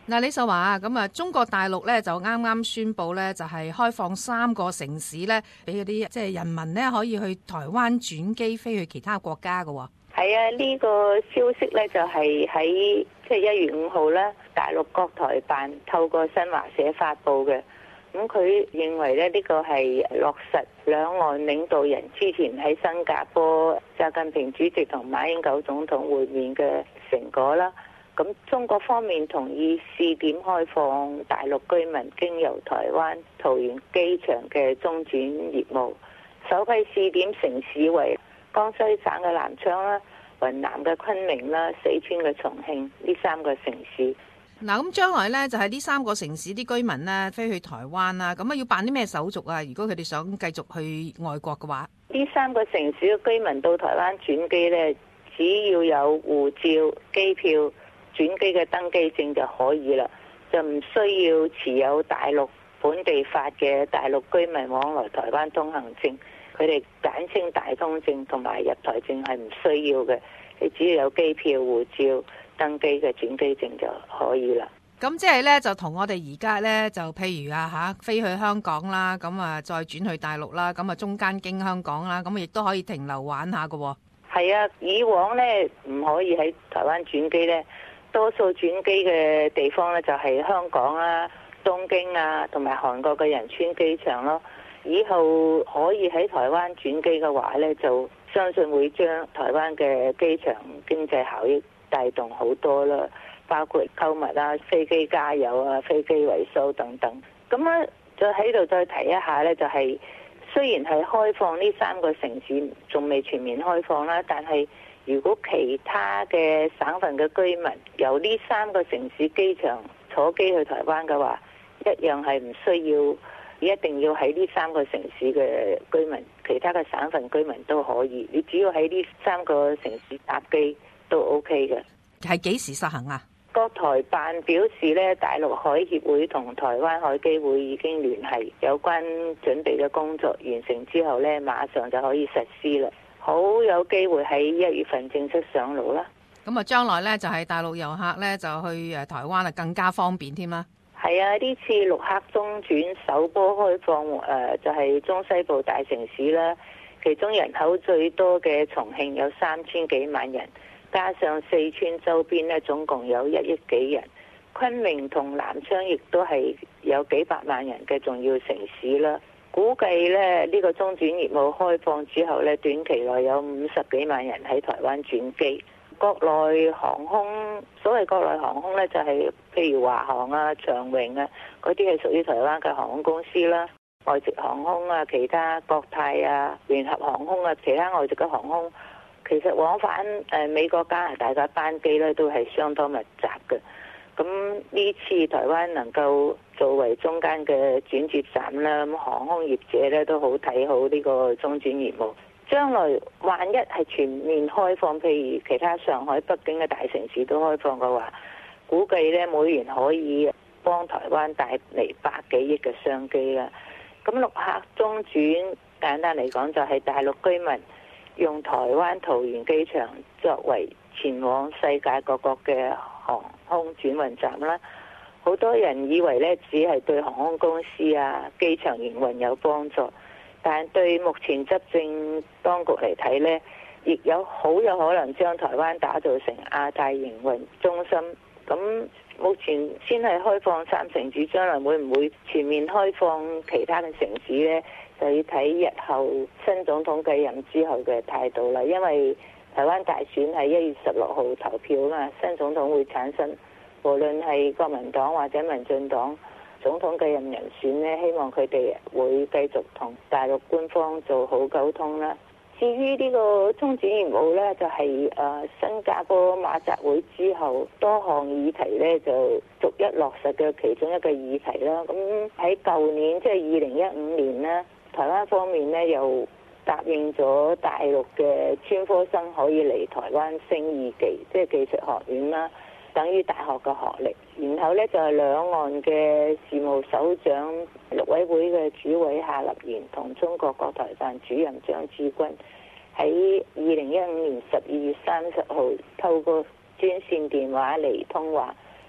嗱，李秀華啊，咁啊，中國大陸咧就啱啱宣布咧，就係開放3個城市咧，俾嗰啲即係人民咧可以去台灣轉機飛去其他國家㗎喎。 係啊，呢個消息咧就係喺即係1月5號咧，大陸國台辦透過新華社發布嘅。咁佢認為咧呢個係落實兩岸領導人之前喺新加坡習近平主席同馬英九總統會面嘅成果啦。咁中國方面同意試點開放大陸居民經由台灣桃園機場嘅中轉業務，首批試點城市為江西省嘅南昌啦、雲南嘅昆明啦、四川嘅重慶呢3個城市。 嗱，咁將來咧就係呢3個城市啲居民咧飛去台灣啦，咁啊要辦啲咩手續啊？如果佢哋想繼續去外國嘅話， 呢3個城市嘅居民到台灣轉機咧，只要有護照、機票、轉機嘅登機證就可以啦，就唔需要持有大陸本地法嘅大陸居民往來台灣通行證，佢哋簡稱大通證同埋入台證係唔需要嘅，你只要有機票、護照、登機嘅轉機證就可以啦。 咁即係咧就同我哋而家咧就譬如飛去香港啦，咁啊再轉去大陸啦，咁啊中間經香港啦，咁亦都可以停留玩下㗎喎。 係啊，以往咧唔可以喺台灣轉機咧。多數轉機嘅地方咧就係香港啊、東京啊同埋韓國嘅仁川機場咯。以後可以喺台灣轉機嘅話咧，就相信會將台灣嘅機場經濟效益帶動好多啦，包括購物啊、飛機加油啊、飛機維修等等。咁咧就喺度再提一下咧，就係雖然係開放呢3個城市仲未全面開放啦，但係如果其他嘅省份嘅居民由呢3個城市機場坐機去台灣嘅話，一樣係唔需要一定要喺呢3個城市嘅居民，其他嘅省份居民都可以。你只要喺呢3個城市搭機都 OK 嘅。 係幾時實行啊？ 國台辦表示咧，大陸海協會同台灣海基會已經聯繫有關準備嘅工作，完成之後咧，馬上就可以實施啦。好有機會喺1月份正式上路啦。 咁啊，將來咧就係大陸遊客咧就去台灣啊，更加方便添啦。 係啊，呢次陸客中轉首波開放就係中西部大城市啦，其中人口最多嘅重慶有3000幾萬人，加上四川周邊咧總共有1億幾人，昆明同南昌亦都係有幾百萬人嘅重要城市啦。估計咧呢個中轉業務開放之後咧，短期內有50幾萬人喺台灣轉機。國內航空，所謂國內航空咧就係譬如華航啊、長榮啊嗰啲係屬於台灣嘅航空公司啦。外籍航空啊、其他國泰啊、聯合航空啊、其他外籍嘅航空，其實往返美國、加拿大嘅班機咧都係相當密集嘅。咁呢次台灣能夠作為中間嘅轉接站啦，咁航空業者咧都好睇好呢個中轉業務。將來萬一係全面開放，譬如其他上海、北京嘅大城市都開放嘅話，估計咧每年可以幫台灣帶嚟100幾億嘅商機啦。咁陸客中轉簡單嚟講就係大陸居民用台灣桃園機場作為前往世界各國嘅航空轉運站啦。好多人以為咧只係對航空公司啊、機場營運有幫助，但對目前執政當局嚟睇咧，亦好有可能將台灣打造成亞太營運中心。咁目前先係開放3城市，將來會唔會全面開放其他嘅城市呢？就要睇日後新總統繼任之後嘅態度啦。因為台灣大選係1月16號投票嘛，新總統會產生，無論係國民黨或者民進黨總統繼任人選呢，希望佢哋會繼續同大陸官方做好溝通啦。至於呢個中轉業務呢，就係新加坡馬習會之後多項議題呢，就逐一落實嘅其中一個議題啦。咁喺舊年即係2015年呢，台灣方面呢又答應咗大陸嘅專科生可以嚟台灣升2技，即係技術學院啦，等於大學嘅學歷。然後呢，就係兩岸嘅事務首長、陸委會嘅主委夏立言同中國國台辦主任張志軍喺2015年12月30號透過專線電話嚟通話，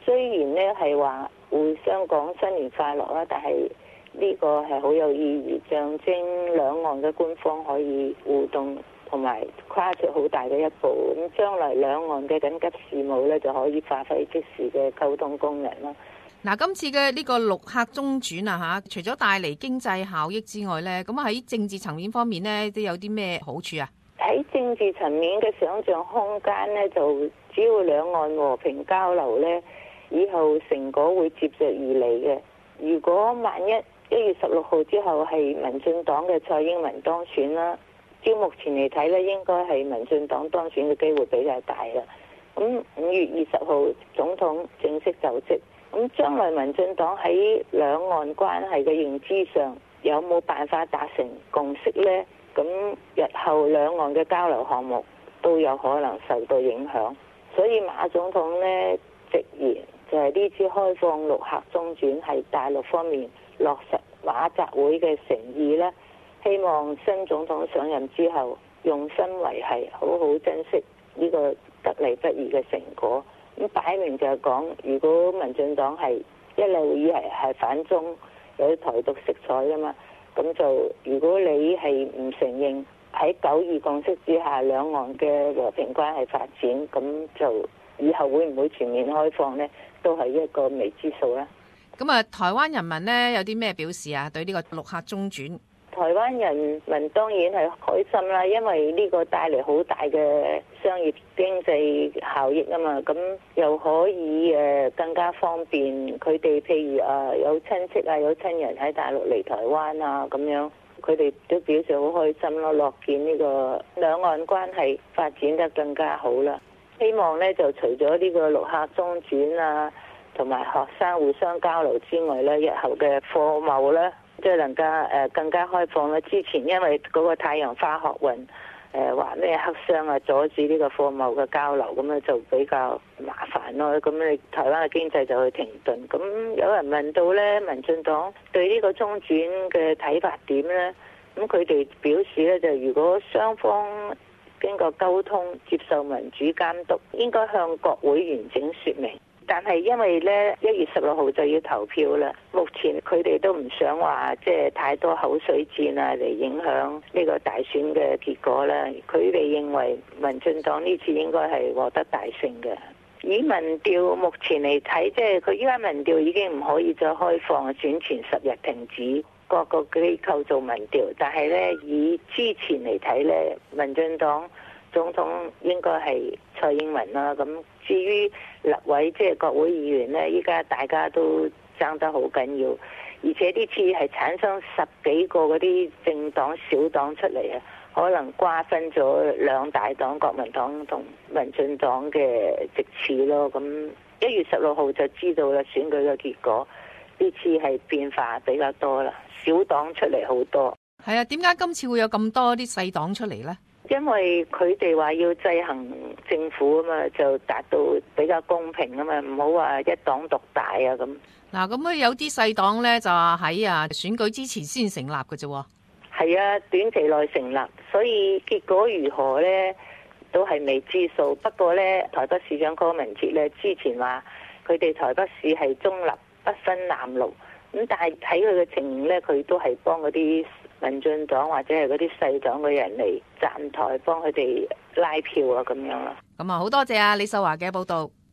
雖然咧係話互相講新年快樂啦，但係呢個係好有意義，象徵兩岸嘅官方可以互動，同埋跨出好大嘅一步。咁將來兩岸嘅緊急事務咧就可以發揮即時嘅溝通功能啦。 嗱，今次嘅呢個陸客中轉啊嚇，除咗帶嚟經濟效益之外咧，咁喺政治層面方面咧都有啲咩好處啊？ 喺政治層面嘅想像空間咧，就只要兩岸和平交流咧，以後成果會接踵而嚟嘅。如果萬一1月16號之後係民進黨嘅蔡英文當選啦，照目前嚟睇咧，應該係民進黨當選嘅機會比較大啦。咁5月20號總統正式就職，咁將來民進黨喺兩岸關係嘅認知上有冇辦法達成共識呢？咁日後兩岸嘅交流項目都有可能受到影響，所以馬總統呢直言就係呢次開放陸客中轉係大陸方面落實馬習會嘅誠意啦，希望新總統上任之後用心維繫，好好珍惜呢個得嚟不易嘅成果。咁擺明就係講，如果民進黨係一路以嚟係反中有台獨色彩噶嘛，咁就如果你係唔承認喺9·2共識之下兩岸嘅和平關係發展，咁就以後會唔會全面開放呢？都係一個未知數啦。 咁啊，台灣人民呢有啲咩表示啊？對呢個陸客中轉， 台灣人民當然係開心啦，因為呢個帶嚟好大嘅商業經濟效益啊嘛，咁又可以更加方便佢哋，譬如有親戚啊、有親人喺大陸嚟台灣啊咁樣，佢哋都表示好開心咯，樂見呢個兩岸關係發展得更加好啦。希望呢就除咗呢個陸客中轉啊，同埋學生互相交流之外呢，日後嘅貨貿呢，即係能夠更加開放啦。之前因為嗰個太陽花學運話咩黑箱啊，阻止呢個貨貿嘅交流，咁樣就比較麻煩咯。咁你台灣嘅經濟就會停頓。咁有人問到呢，民進黨對呢個中轉嘅睇法點呢？咁佢哋表示呢，就如果雙方經過溝通、接受民主監督，應該向國會完整說明。但係因為呢1月16號就要投票啦，目前佢哋都唔想話即係太多口水戰啊，嚟影響呢個大選嘅結果啦。佢哋認為民進黨呢次應該係獲得大勝嘅。以民調目前嚟睇，即係佢依家民調已經唔可以再開放，選前10日停止各個機構做民調。但係呢，以之前嚟睇呢，民進黨總統應該係蔡英文啦。咁至於立委即係國會議員呢，依家大家都爭得好緊要，而且呢次係產生10幾個嗰啲政黨小黨出嚟啊，可能瓜分咗兩大黨國民黨同民進黨嘅席次咯。咁1月16號就知道啦，選舉嘅結果呢次係變化比較多啦，小黨出嚟好多。 係啊，點解今次會有咁多啲細黨出嚟呢？ 因為佢哋話要制衡政府啊嘛，就達到比較公平啊嘛，唔好話一黨獨大啊咁。 嗱，咁有啲細黨呢，就喺選舉之前先成立嘅啫。 係啊，短期內成立，所以結果如何呢都係未知數。不過呢，台北市長柯文哲呢之前話佢哋台北市係中立，不分藍綠。咁但係睇佢嘅情形呢，佢都係幫嗰啲民進黨或者係嗰啲細黨嘅人嚟站台，幫佢哋拉票啊咁樣啦。 咁啊，好多謝李秀華嘅報道。